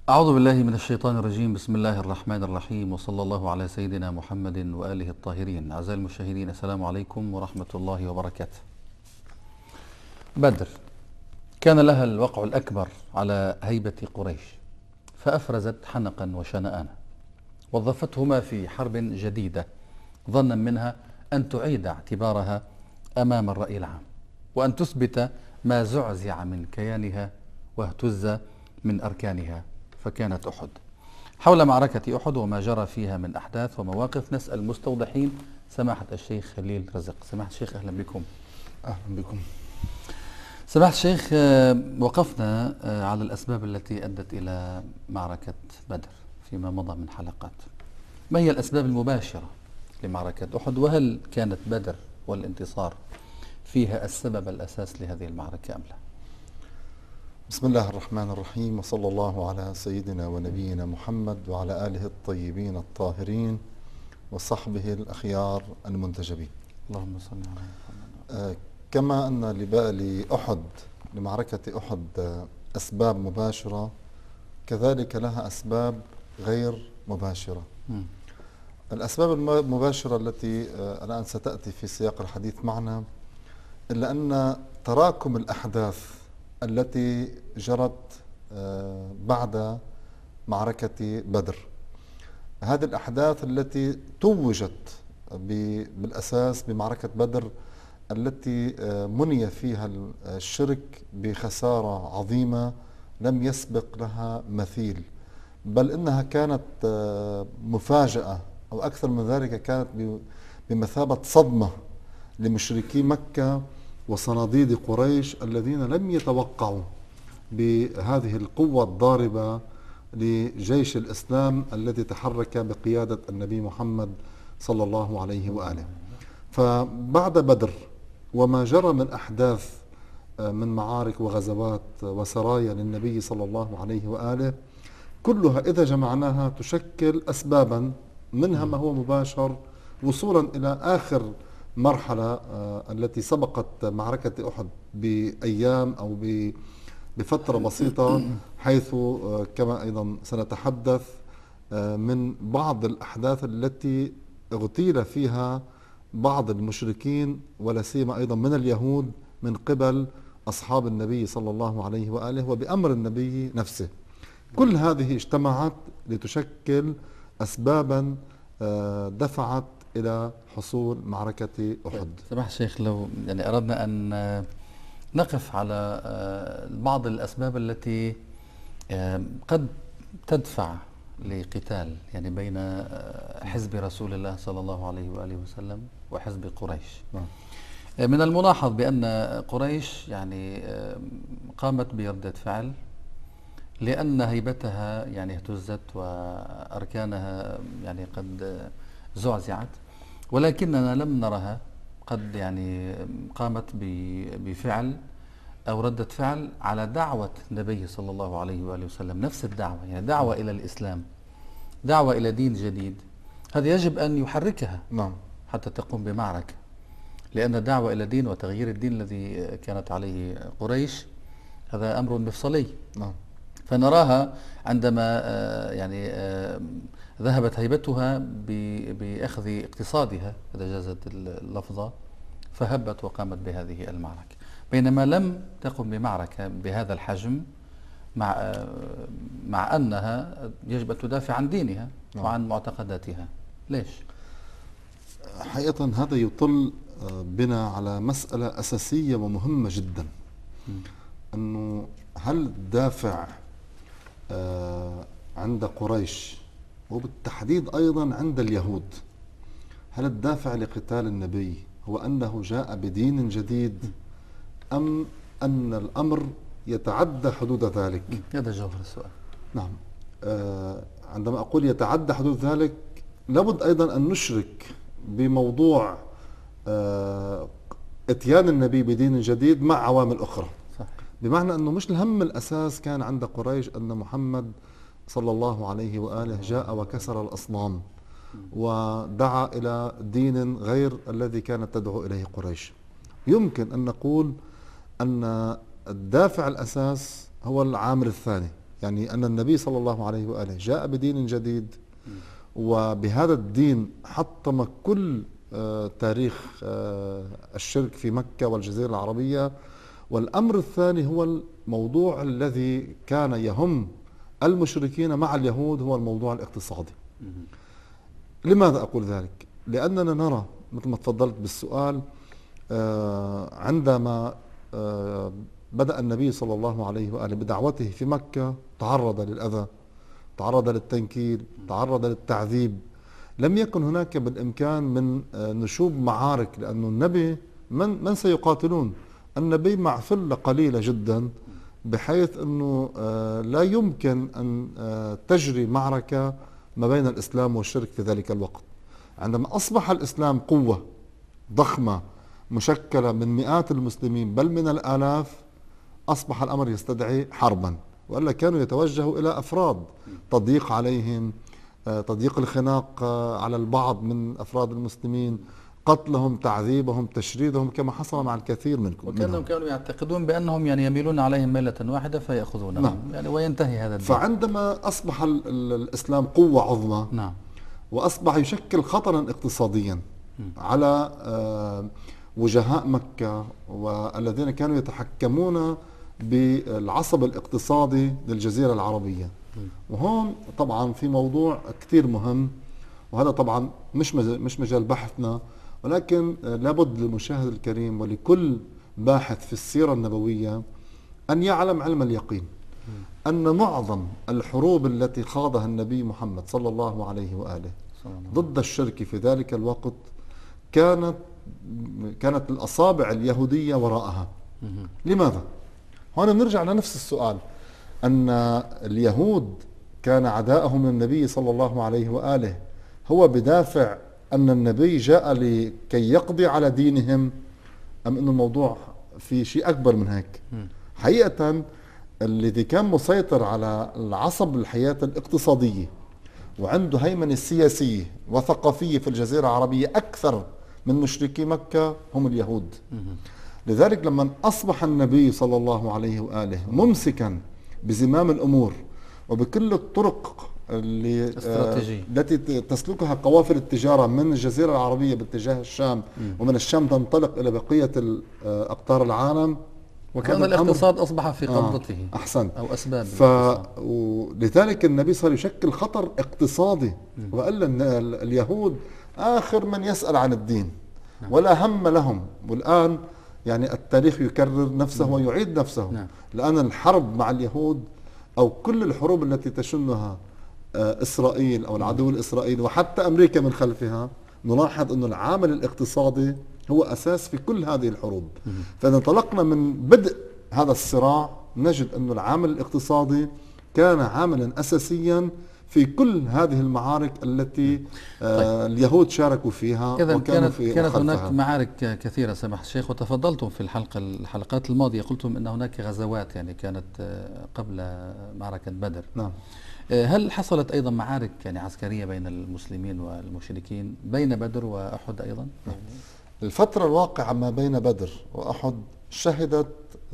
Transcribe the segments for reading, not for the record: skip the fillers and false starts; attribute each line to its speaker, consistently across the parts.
Speaker 1: أعوذ بالله من الشيطان الرجيم. بسم الله الرحمن الرحيم، وصلى الله على سيدنا محمد وآله الطاهرين. أعزائي المشاهدين، السلام عليكم ورحمة الله وبركاته. بدر كان لها الوقع الأكبر على هيبة قريش، فأفرزت حنقا وشنآنا، وظفتهما في حرب جديدة، ظنا منها أن تعيد اعتبارها أمام الرأي العام، وأن تثبت ما زعزع من كيانها واهتز من أركانها. فكانت أحد. حول معركة أحد وما جرى فيها من أحداث ومواقف نسأل المستوضحين سماحة الشيخ خليل رزق. سماحة الشيخ، أهلا بكم.
Speaker 2: أهلا بكم.
Speaker 1: سماحة الشيخ، وقفنا على الأسباب التي أدت إلى معركة بدر فيما مضى من حلقات. ما هي الأسباب المباشرة لمعركة أحد، وهل كانت بدر والانتصار فيها السبب الأساس لهذه المعركة أم لا؟
Speaker 2: بسم الله الرحمن الرحيم، وصلى الله على سيدنا ونبينا محمد وعلى آله الطيبين الطاهرين وصحبه الأخيار المنتجبين.
Speaker 1: اللهم صل على محمد.
Speaker 2: كما أن لأحد لمعركة أحد أسباب مباشرة، كذلك لها أسباب غير مباشرة. الأسباب المباشرة التي الآن ستأتي في سياق الحديث معنا، إلا أن تراكم الأحداث التي جرت بعد معركة بدر، هذه الأحداث التي توجت بالأساس بمعركة بدر، التي مني فيها الشرك بخسارة عظيمة لم يسبق لها مثيل، بل إنها كانت مفاجأة، أو أكثر من ذلك كانت بمثابة صدمة لمشركي مكة وصناديد قريش الذين لم يتوقعوا بهذه القوة الضاربة لجيش الإسلام الذي تحرك بقيادة النبي محمد صلى الله عليه وآله. فبعد بدر وما جرى من أحداث من معارك وغزوات وسرايا للنبي صلى الله عليه وآله، كلها إذا جمعناها تشكل أسبابا، منها ما هو مباشر وصولا إلى آخر مرحلة التي سبقت معركة أحد بأيام أو بفترة بسيطة، حيث كما أيضا سنتحدث من بعض الأحداث التي اغتيل فيها بعض المشركين، ولا سيما أيضا من اليهود، من قبل أصحاب النبي صلى الله عليه وآله وبأمر النبي نفسه. كل هذه اجتمعت لتشكل أسبابا دفعت إلى حصول معركة أحد.
Speaker 1: سماحة الشيخ، لو أردنا أن نقف على بعض الأسباب التي قد تدفع لقتال بين حزب رسول الله صلى الله عليه وآله وسلم وحزب قريش. من الملاحظ بأن قريش قامت بردة فعل لأن هيبتها اهتزت وأركانها قد زعزعت، ولكننا لم نرها قد قامت بفعل أو ردة فعل على دعوة النبي صلى الله عليه وآله وسلم، نفس الدعوة، دعوة إلى الإسلام، دعوة إلى دين جديد. هذا يجب أن يحركها حتى تقوم بمعركة، لأن الدعوة إلى دين وتغيير الدين الذي كانت عليه قريش هذا أمر مفصلي. فنراها عندما ذهبت هيبتها بأخذ اقتصادها إذا جازت اللفظة، فهبت وقامت بهذه المعركة، بينما لم تقم بمعركة بهذا الحجم، مع أنها يجب أن تدافع عن دينها وعن معتقداتها. ليش؟
Speaker 2: حقيقة هذا يطل بنا على مسألة أساسية ومهمة جدا، أنه هل الدافع عند قريش وبالتحديد أيضا عند اليهود، هل الدافع لقتال النبي هو أنه جاء بدين جديد، أم أن الأمر يتعدى حدود ذلك؟
Speaker 1: هذا جوهر السؤال.
Speaker 2: نعم. عندما أقول يتعدى حدود ذلك، لابد أيضا أن نشرك بموضوع اتيان النبي بدين جديد مع عوامل أخرى.
Speaker 1: صح.
Speaker 2: بمعنى أنه مش الهم الأساس كان عند قريش أن محمد صلى الله عليه وآله جاء وكسر الأصنام ودعا إلى دين غير الذي كانت تدعو إليه قريش. يمكن أن نقول أن الدافع الأساس هو العامل الثاني، يعني أن النبي صلى الله عليه وآله جاء بدين جديد، وبهذا الدين حطم كل تاريخ الشرك في مكة والجزيرة العربية. والأمر الثاني هو الموضوع الذي كان يهم المشركين مع اليهود، هو الموضوع الاقتصادي. لماذا أقول ذلك؟ لأننا نرى مثل ما تفضلت بالسؤال، عندما بدأ النبي صلى الله عليه وآله بدعوته في مكة تعرض للأذى، تعرض للتنكيل، تعرض للتعذيب. لم يكن هناك بالإمكان من نشوب معارك، لأن النبي من سيقاتلون؟ النبي مع فلة قليلة جدا، بحيث أنه لا يمكن أن تجري معركة ما بين الإسلام والشرك في ذلك الوقت. عندما أصبح الإسلام قوة ضخمة مشكلة من مئات المسلمين بل من الآلاف، أصبح الأمر يستدعي حربا، وإلا كانوا يتوجهوا إلى أفراد، تضييق عليهم، تضييق الخناق على البعض من أفراد المسلمين، قتلهم، تعذيبهم، تشريدهم، كما حصل مع الكثير منكم.
Speaker 1: وكانهم كانوا يعتقدون بأنهم يعني يميلون عليهم ميلة واحدة فيأخذونهم. نعم. يعني وينتهي هذا الدين.
Speaker 2: فعندما أصبح الإسلام قوة عظمى،
Speaker 1: نعم،
Speaker 2: وأصبح يشكل خطرا اقتصاديا على وجهاء مكة والذين كانوا يتحكمون بالعصب الاقتصادي للجزيرة العربية. وهون طبعا في موضوع كثير مهم، وهذا طبعا مش مجال بحثنا، ولكن لابد للمشاهد الكريم ولكل باحث في السيرة النبوية أن يعلم علم اليقين أن معظم الحروب التي خاضها النبي محمد صلى الله عليه وآله ضد الشرك في ذلك الوقت كانت الأصابع اليهودية وراءها. لماذا؟ هنا بنرجع لنفس السؤال، أن اليهود كان عداءهم للنبي صلى الله عليه وآله هو بدافع أن النبي جاء لكي يقضي على دينهم، أم أن الموضوع في شيء أكبر من هيك؟ حقيقة الذي كان مسيطر على العصب الحياة الاقتصادية وعنده هيمنة سياسية وثقافية في الجزيرة العربية أكثر من مشركي مكة هم اليهود. لذلك لما أصبح النبي صلى الله عليه وآله ممسكا بزمام الأمور وبكل الطرق التي تسلكها قوافل التجارة من الجزيرة العربية باتجاه الشام، ومن الشام تنطلق إلى بقية أقطار العالم،
Speaker 1: وكان الاقتصاد أصبح في قبضته.
Speaker 2: أحسنت.
Speaker 1: أو أسباب.
Speaker 2: ولذلك النبي صار يشكل خطر اقتصادي، وقال اليهود آخر من يسأل عن الدين ولا هم لهم. والآن يعني التاريخ يكرر نفسه ويعيد نفسه. لأن الحرب مع اليهود أو كل الحروب التي تشنها إسرائيل أو العدو الإسرائيلي وحتى أمريكا من خلفها، نلاحظ أن العامل الاقتصادي هو أساس في كل هذه الحروب. فإذا انطلقنا من بدء هذا الصراع نجد أن العامل الاقتصادي كان عاملا أساسيا في كل هذه المعارك التي اليهود شاركوا فيها.
Speaker 1: كانت هناك معارك كثيرة سماحة الشيخ، وتفضلتم في الحلقات الماضية قلتم أن هناك غزوات يعني كانت قبل معركة بدر.
Speaker 2: نعم.
Speaker 1: هل حصلت أيضا معارك يعني عسكرية بين المسلمين والمشركين بين بدر وأحد أيضا؟
Speaker 2: الفترة الواقعة ما بين بدر وأحد شهدت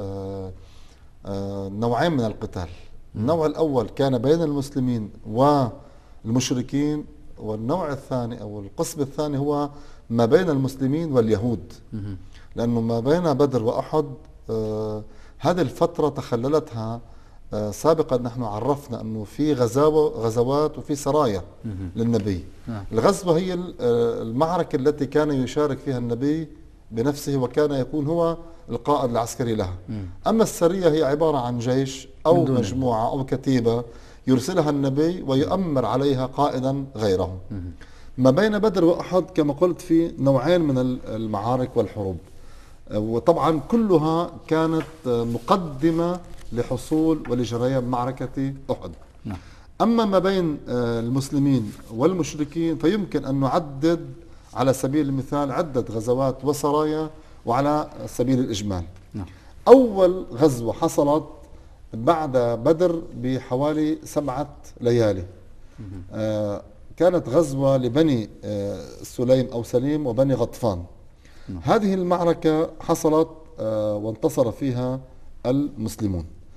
Speaker 2: نوعين من القتال. النوع الأول كان بين المسلمين والمشركين، والنوع الثاني أو القسم الثاني هو ما بين المسلمين واليهود. لأنه ما بين بدر وأحد هذه الفترة تخللتها سابقا. نحن عرفنا أنه في غزوات وفي سرايا للنبي. الغزوة هي المعركة التي كان يشارك فيها النبي بنفسه وكان يكون هو القائد العسكري لها. أما السرية هي عبارة عن جيش أو مجموعة أو كتيبة يرسلها النبي ويؤمر عليها قائدا غيره. ما بين بدر وأحد كما قلت في نوعين من المعارك والحروب، وطبعا كلها كانت مقدمة لحصول ولجريان معركة أحد. أما ما بين المسلمين والمشركين فيمكن أن نعدد على سبيل المثال عدة غزوات وسرايا وعلى سبيل الإجمال. أول غزوة حصلت بعد بدر بحوالي 7 ليالي، كانت غزوة لبني سليم أو سليم وبني غطفان. هذه المعركة حصلت وانتصر فيها المسلمون.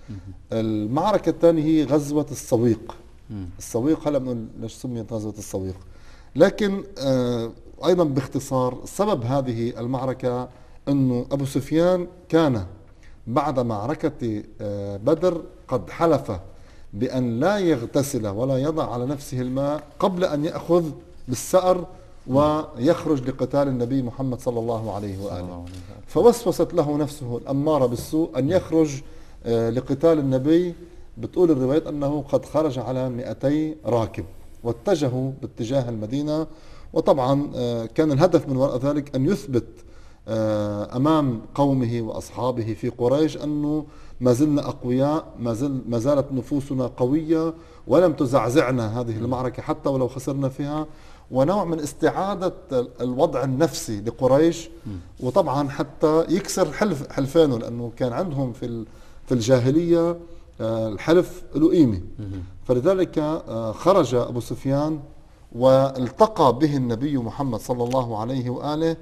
Speaker 2: المعركة الثانية هي غزوة السويق. السويق هلا بنقول ليش سميت غزوة السويق، لكن أيضا باختصار سبب هذه المعركة أنه أبو سفيان كان بعد معركة بدر قد حلف بأن لا يغتسل ولا يضع على نفسه الماء قبل أن يأخذ بالسأر ويخرج لقتال النبي محمد صلى الله عليه وآله. فوسوست له نفسه الأمارة بالسوء أن يخرج لقتال النبي. بتقول الروايات أنه قد خرج على 200 راكب واتجهوا باتجاه المدينة. وطبعا كان الهدف من وراء ذلك أن يثبت أمام قومه وأصحابه في قريش أنه ما زلنا أقوياء، ما زالت نفوسنا قوية ولم تزعزعنا هذه المعركة حتى ولو خسرنا فيها، ونوع من استعادة الوضع النفسي لقريش. وطبعا حتى يكسر حلفانه، لأنه كان عندهم في الجاهلية الحلف له قيمة. فلذلك خرج أبو سفيان والتقى به النبي محمد صلى الله عليه وآله،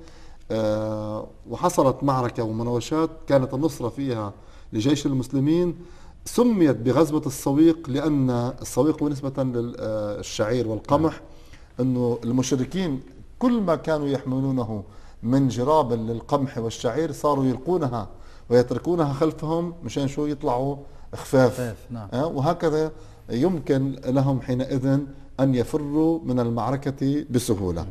Speaker 2: وحصلت معركة ومناوشات كانت النصرة فيها لجيش المسلمين. سميت بغزوة السويق لأن السويق بالنسبة للشعير والقمح أنه المشركين كل ما كانوا يحملونه من جراب للقمح والشعير صاروا يلقونها ويتركونها خلفهم مشان شو يطلعوا خفاف.
Speaker 1: نعم.
Speaker 2: وهكذا يمكن لهم حينئذ أن يفروا من المعركة بسهولة.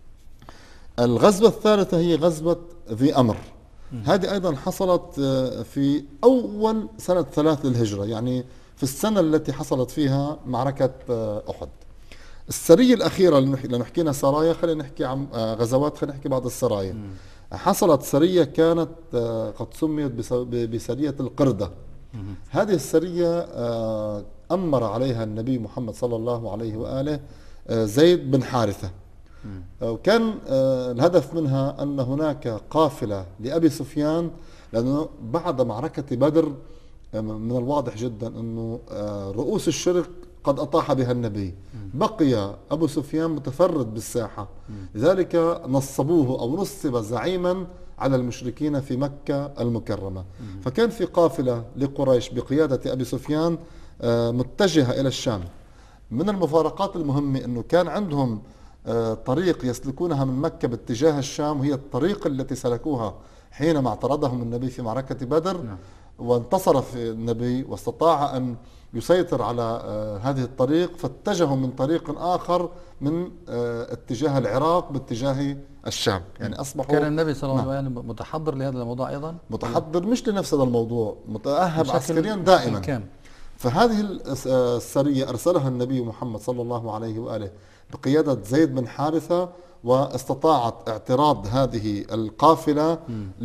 Speaker 2: الغزوة الثالثة هي غزوة ذي أمر. هذه أيضا حصلت في أول سنة 3 للهجرة، يعني في السنة التي حصلت فيها معركة أحد. السرية الأخيرة لأنه حكينا سرايا، خلينا نحكي عن غزوات، خلينا نحكي بعض السرايا. حصلت سرية كانت قد سميت بسرية القردة. هذه السرية أمر عليها النبي محمد صلى الله عليه وآله زيد بن حارثة. وكان الهدف منها أن هناك قافلة لأبي سفيان، لأنه بعد معركة بدر من الواضح جدا أنه رؤوس الشرك قد أطاح بها النبي، بقي أبو سفيان متفرد بالساحة. لذلك نصبوه أو نصب زعيما على المشركين في مكة المكرمة. فكان في قافلة لقريش بقيادة أبي سفيان متجهة إلى الشام. من المفارقات المهمة أنه كان عندهم طريق يسلكونها من مكة باتجاه الشام، وهي الطريق التي سلكوها حينما اعترضهم النبي في معركة بدر. وانتصر في النبي واستطاع أن يسيطر على هذه الطريق، فاتجهوا من طريق آخر من اتجاه العراق باتجاه الشام. يعني أصبحوا
Speaker 1: كان النبي صلى الله عليه وسلم متحضر لهذا الموضوع أيضا،
Speaker 2: متحضر مش لنفس هذا الموضوع، متأهب عسكريا دائما. فهذه السرية أرسلها النبي محمد صلى الله عليه وآله بقيادة زيد بن حارثة، واستطاعت اعتراض هذه القافلة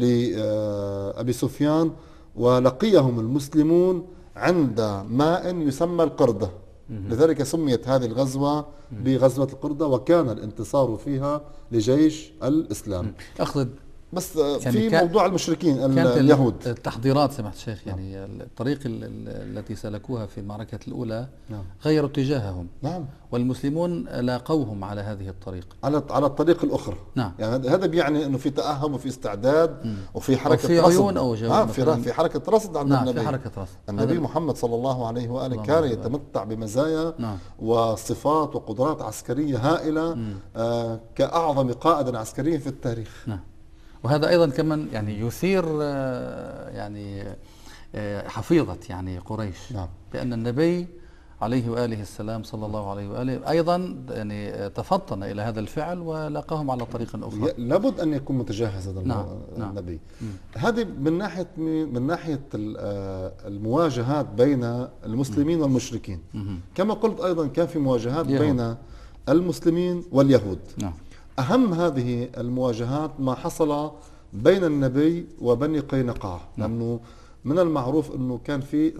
Speaker 2: لأبي سفيان، ولقيهم المسلمون عند ماء يسمى القردة. لذلك سميت هذه الغزوة بغزوة القردة، وكان الانتصار فيها لجيش الإسلام.
Speaker 1: أخذ
Speaker 2: بس يعني في موضوع المشركين اليهود،
Speaker 1: التحضيرات سمحت الشيخ، يعني الطريق التي سلكوها في المعركة الأولى غيروا اتجاههم. والمسلمون لاقوهم على هذه الطريق،
Speaker 2: على الطريق الأخرى. يعني هذا بيعني أنه في تأهب وفي استعداد وفي حركة
Speaker 1: وفي عيون أو
Speaker 2: في حركة رصد عند النبي.
Speaker 1: في حركة رصد.
Speaker 2: النبي محمد صلى الله عليه وآله كان يتمتع بمزايا وصفات وقدرات عسكرية هائلة، كأعظم قائد عسكري في التاريخ.
Speaker 1: وهذا أيضا كمان يعني يثير يعني حفيظة يعني قريش، بأن النبي عليه وآله السلام صلى الله عليه وآله أيضا يعني تفطن إلى هذا الفعل ولقاهم على طريق أخرى.
Speaker 2: لابد أن يكون متجهز هذا النبي. هذه من ناحية المواجهات بين المسلمين والمشركين. كما قلت أيضا كان في مواجهات بين المسلمين واليهود. أهم هذه المواجهات ما حصل بين النبي وبني قينقاع، لأنه من المعروف أنه كان في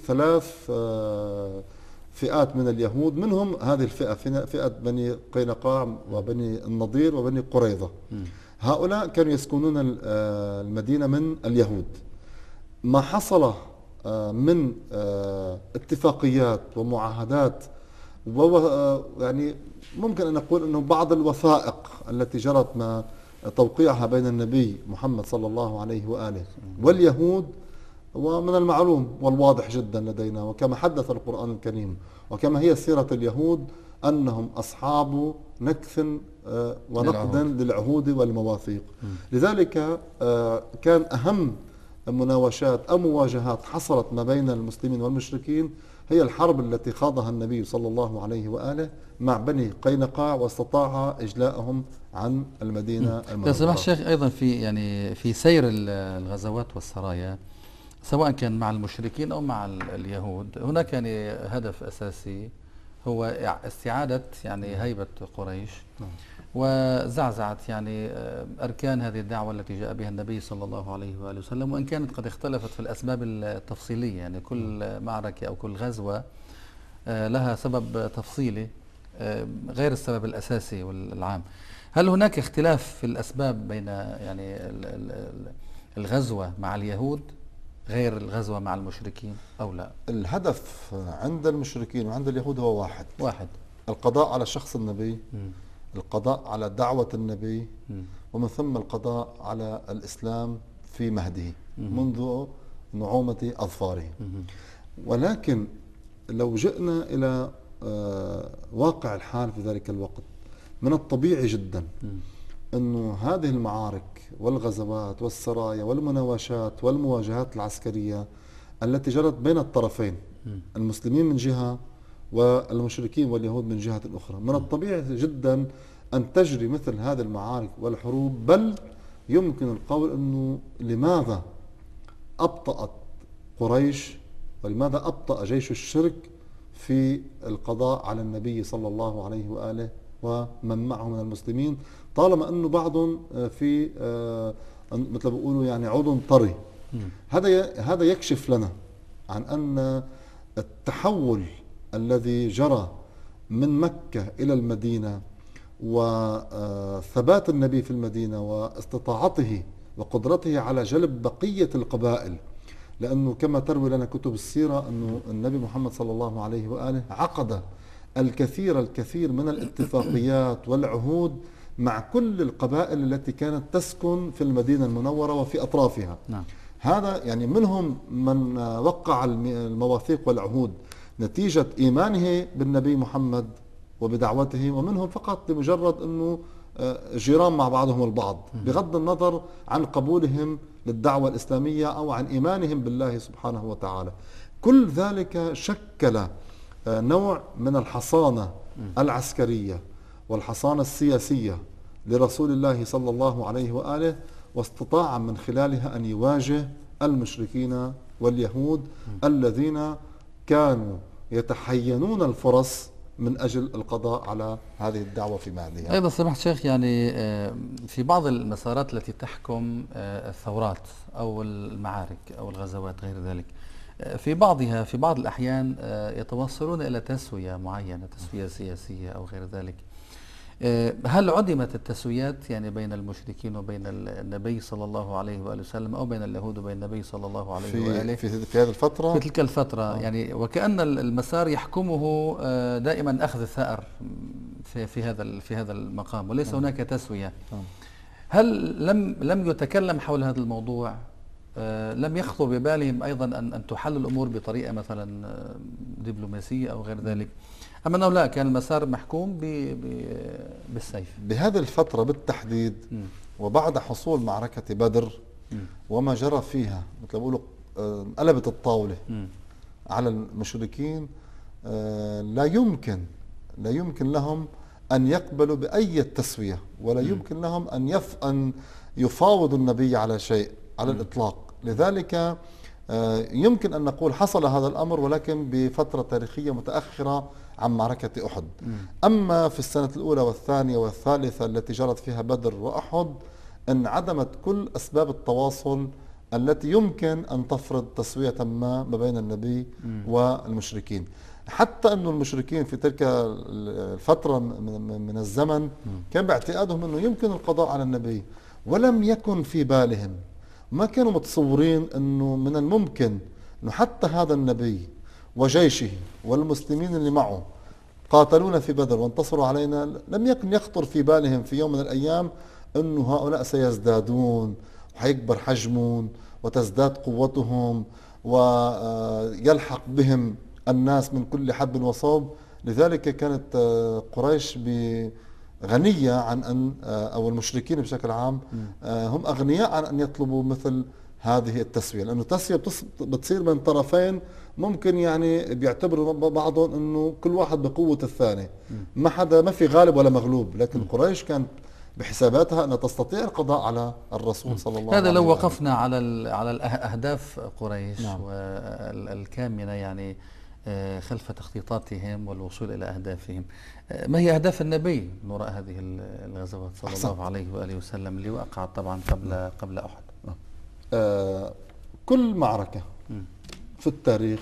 Speaker 2: 3 فئات من اليهود، منهم هذه الفئة، فئة بني قينقاع وبني النضير وبني قريظة. هؤلاء كانوا يسكنون المدينة من اليهود. ما حصل من اتفاقيات ومعاهدات، يعني ممكن أن نقول أنه بعض الوثائق التي جرت ما توقيعها بين النبي محمد صلى الله عليه وآله واليهود ومن المعلوم والواضح جدا لدينا، وكما حدث القرآن الكريم وكما هي سيرة اليهود أنهم أصحاب نكث ونقد للعهود والمواثيق. لذلك كان أهم مناوشات أو مواجهات حصلت ما بين المسلمين والمشركين هي الحرب التي خاضها النبي صلى الله عليه وآله مع بني قينقاع، واستطاع إجلاءهم عن المدينة المنورة.
Speaker 1: سماحة الشيخ، أيضا في سير الغزوات والسرايا سواء كان مع المشركين أو مع اليهود، هناك يعني هدف أساسي هو استعادة يعني هيبة قريش وزعزعت يعني أركان هذه الدعوة التي جاء بها النبي صلى الله عليه وآله وسلم، وإن كانت قد اختلفت في الأسباب التفصيلية، يعني كل معركة أو كل غزوة لها سبب تفصيلي غير السبب الأساسي والعام. هل هناك اختلاف في الأسباب بين يعني الغزوة مع اليهود غير الغزوة مع المشركين أو لا؟
Speaker 2: الهدف عند المشركين وعند اليهود هو واحد: القضاء على شخص النبي، القضاء على دعوة النبي، ومن ثم القضاء على الإسلام في مهده منذ نعومة أظفاره. ولكن لو جئنا إلى واقع الحال في ذلك الوقت، من الطبيعي جدا أنه هذه المعارك والغزوات والسرايا والمناوشات والمواجهات العسكرية التي جرت بين الطرفين، المسلمين من جهة والمشركين واليهود من جهة أخرى، من الطبيعي جدا أن تجري مثل هذه المعارك والحروب. بل يمكن القول أنه لماذا أبطأت قريش ولماذا أبطأ جيش الشرك في القضاء على النبي صلى الله عليه وآله ومن معه من المسلمين، طالما أنه بعضهم في مثل بيقولوا يعني عود طري. هذا يكشف لنا عن أن التحول الذي جرى من مكة إلى المدينة وثبات النبي في المدينة واستطاعته وقدرته على جلب بقية القبائل، لأنه كما تروي لنا كتب السيرة أنه النبي محمد صلى الله عليه وآله عقد الكثير من الاتفاقيات والعهود مع كل القبائل التي كانت تسكن في المدينة المنورة وفي أطرافها.
Speaker 1: نعم.
Speaker 2: هذا يعني منهم من وقع المواثيق والعهود نتيجة إيمانه بالنبي محمد وبدعوته، ومنهم فقط لمجرد أنه جيران مع بعضهم البعض، بغض النظر عن قبولهم للدعوة الإسلامية أو عن إيمانهم بالله سبحانه وتعالى. كل ذلك شكل نوع من الحصانة العسكرية والحصانة السياسية لرسول الله صلى الله عليه وآله، واستطاع من خلالها أن يواجه المشركين واليهود الذين كانوا يتحينون الفرص من أجل القضاء على هذه الدعوة في مهدها.
Speaker 1: أيضا سمحت شيخ، يعني في بعض المسارات التي تحكم الثورات أو المعارك أو الغزوات غير ذلك، في بعض الأحيان يتوصلون إلى تسوية معينة، تسوية سياسية أو غير ذلك. هل عدمت التسويات يعني بين المشركين وبين النبي صلى الله عليه وآله وسلم، أو بين اليهود وبين النبي صلى الله عليه وآله
Speaker 2: في هذه الفترة،
Speaker 1: في تلك الفترة؟ يعني وكأن المسار يحكمه دائما أخذ الثأر في هذا المقام، وليس هناك تسوية. هل لم يتكلم حول هذا الموضوع؟ لم يخطر ببالهم أيضا أن تحل الأمور بطريقة مثلا دبلوماسية أو غير ذلك، أم أنه لا، كان المسار محكوم بالسيف؟
Speaker 2: بهذه الفترة بالتحديد وبعد حصول معركة بدر وما جرى فيها، مثل ما بيقولوا انقلبت الطاولة على المشركين، لا يمكن لهم أن يقبلوا بأي تسوية، ولا يمكن لهم أن يفاوضوا النبي على شيء على الإطلاق. لذلك يمكن أن نقول حصل هذا الأمر، ولكن بفترة تاريخية متأخرة عن معركة أحد. أما في السنة الأولى والثانية والثالثة التي جرت فيها بدر وأحد، انعدمت كل أسباب التواصل التي يمكن أن تفرض تسوية ما بين النبي والمشركين. حتى أن المشركين في تلك الفترة من الزمن كان باعتقادهم أنه يمكن القضاء على النبي، ولم يكن في بالهم، ما كانوا متصورين أنه من الممكن أنه حتى هذا النبي وجيشه والمسلمين اللي معه قاتلونا في بدر وانتصروا علينا، لم يكن يخطر في بالهم في يوم من الأيام أنه هؤلاء سيزدادون وحيكبر حجمهم وتزداد قوتهم ويلحق بهم الناس من كل حدب وصوب. لذلك كانت قريش غنية عن أن أو المشركين بشكل عام هم أغنياء عن أن يطلبوا مثل هذه التسوية، لأنه التسوية بتصير من طرفين ممكن يعني بيعتبروا بعضهم أنه كل واحد بقوة الثاني، ما في غالب ولا مغلوب. لكن قريش كانت بحساباتها أنها تستطيع القضاء على الرسول صلى الله عليه وسلم.
Speaker 1: هذا لو وقفنا على أهداف قريش
Speaker 2: نعم.
Speaker 1: والكامنة يعني خلف تخطيطاتهم والوصول إلى أهدافهم. ما هي أهداف النبي من وراء هذه الغزوات صلى الله عليه وآله وسلم اللي وقعت طبعا قبل أحد؟
Speaker 2: كل معركة في التاريخ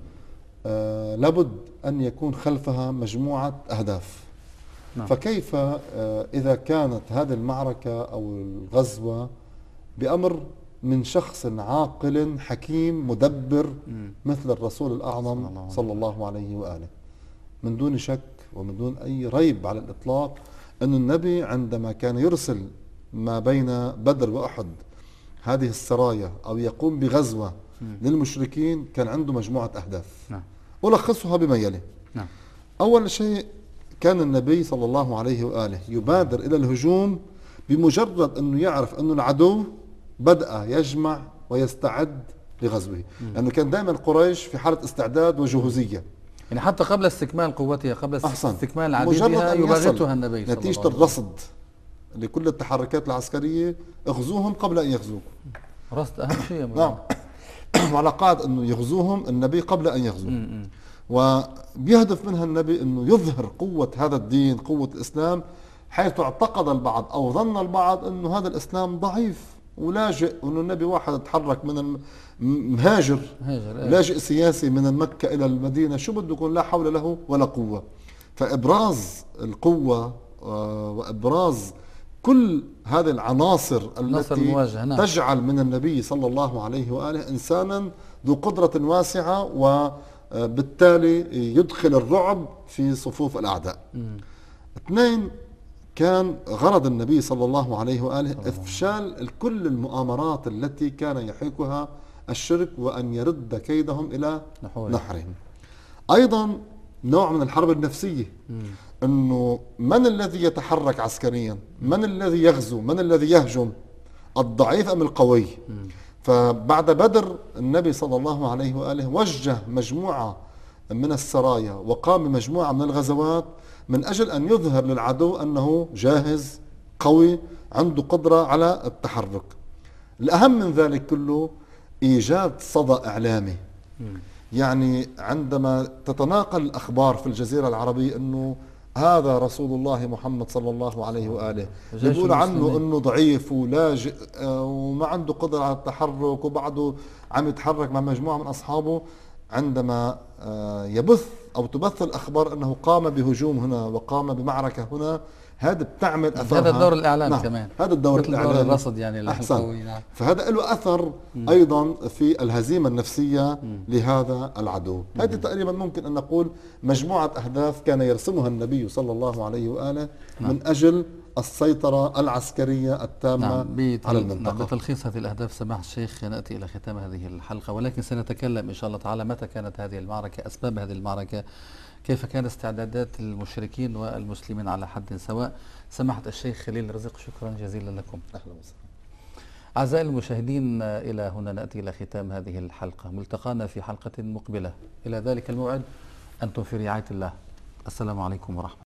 Speaker 2: لابد أن يكون خلفها مجموعة أهداف.
Speaker 1: نعم.
Speaker 2: فكيف إذا كانت هذه المعركة أو الغزوة بأمر من شخص عاقل حكيم مدبر مثل الرسول الأعظم صلى الله عليه وآله؟ من دون شك ومن دون أي ريب على الإطلاق أن النبي عندما كان يرسل ما بين بدر وأحد هذه السرايا أو يقوم بغزوة للمشركين كان عنده مجموعة أهداف.
Speaker 1: نعم.
Speaker 2: ألخصها بما يلي.
Speaker 1: نعم.
Speaker 2: أول شيء كان النبي صلى الله عليه وآله يبادر إلى الهجوم بمجرد أنه يعرف أن العدو بدأ يجمع ويستعد لغزوه، لأنه كان دائما قريش في حالة استعداد وجهوزية،
Speaker 1: يعني حتى قبل استكمال قوتها، قبل استكمال عددها
Speaker 2: مجرد
Speaker 1: يباغتها النبي صلى الله عليه وسلم.
Speaker 2: نتيجة الرصد لكل التحركات العسكرية، اغزوهم قبل أن يغزوكم.
Speaker 1: رصد أهم شيء.
Speaker 2: نعم. وعلى قاعدة أنه يغزوهم النبي قبل أن يغزوه، وبيهدف منها النبي أنه يظهر قوة هذا الدين، قوة الإسلام، حيث اعتقد البعض أو ظن البعض أنه هذا الإسلام ضعيف ولاجئ، وأنه النبي واحد تحرك من مهاجر لاجئ سياسي من مكة إلى المدينة، شو بده يكون لا حول له ولا قوة. فإبراز القوة وإبراز كل هذه العناصر التي تجعل من النبي صلى الله عليه وآله إنسانا ذو قدرة واسعة، وبالتالي يدخل الرعب في صفوف الأعداء. اثنين، كان غرض النبي صلى الله عليه وآله إفشال كل المؤامرات التي كان يحيكها الشرك وأن يرد كيدهم إلى نحرهم. أيضا نوع من الحرب النفسية، أنه من الذي يتحرك عسكريا؟ من الذي يغزو؟ من الذي يهجم؟ الضعيف أم القوي؟ فبعد بدر النبي صلى الله عليه وآله وجه مجموعة من السرايا وقام بمجموعة من الغزوات من أجل أن يظهر للعدو أنه جاهز، قوي، عنده قدرة على التحرك. الأهم من ذلك كله إيجاد صدى إعلامي. يعني عندما تتناقل الأخبار في الجزيرة العربية أنه هذا رسول الله محمد صلى الله عليه وآله يقول عنه أنه ضعيف ولاجئ وما عنده قدرة على التحرك وبعده عم يتحرك مع مجموعة من أصحابه، عندما يبث أو تبث الأخبار أنه قام بهجوم هنا وقام بمعركة هنا، هذا بتعمل أثرها.
Speaker 1: هذا الدور الإعلام.
Speaker 2: نعم.
Speaker 1: كمان
Speaker 2: هذا الدور الإعلامي،
Speaker 1: دور الرصد يعني القوي.
Speaker 2: نعم. فهذا له أثر أيضا في الهزيمة النفسية لهذا العدو. هذه تقريبا ممكن أن نقول مجموعة أهداف كان يرسمها النبي صلى الله عليه وآله من أجل السيطرة العسكرية التامة على المنطقة.
Speaker 1: بتلخيص هذه الأهداف سماحة الشيخ نأتي إلى ختام هذه الحلقة، ولكن سنتكلم إن شاء الله تعالى متى كانت هذه المعركة، أسباب هذه المعركة، كيف كانت استعدادات المشركين والمسلمين على حد سواء. سماحة الشيخ خليل رزق، شكرا جزيلا لكم.
Speaker 2: أهلا وسهلا.
Speaker 1: أعزائي المشاهدين، إلى هنا نأتي إلى ختام هذه الحلقة، ملتقانا في حلقة مقبلة. إلى ذلك الموعد أنتم في رعاية الله. السلام عليكم ورحمة الله.